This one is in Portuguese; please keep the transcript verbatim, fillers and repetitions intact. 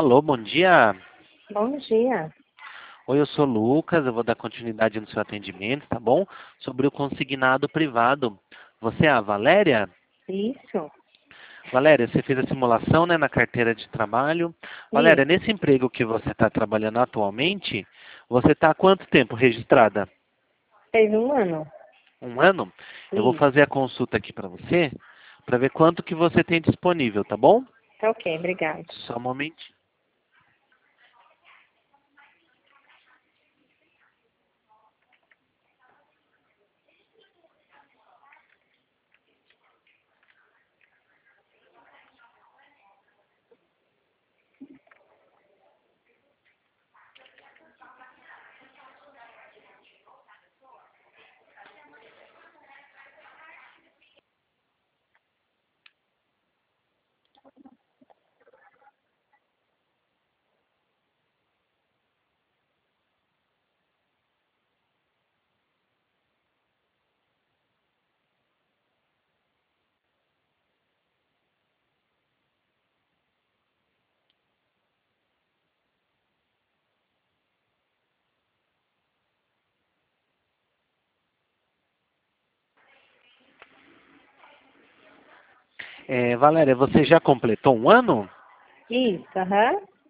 Alô, bom dia. Bom dia. Oi, eu sou o Lucas, eu vou dar continuidade no seu atendimento, tá bom? Sobre o consignado privado. Você é a Valéria? Isso. Valéria, você fez a simulação, né, na carteira de trabalho. Valéria, Isso. nesse emprego que você está trabalhando atualmente, você está há quanto tempo registrada? Fez um ano. Um ano? Eu vou Isso. fazer a consulta aqui para você, para ver quanto que você tem disponível, tá bom? Tá ok, obrigada. Só um momentinho. É, Valéria, você já completou um ano? Isso, aham.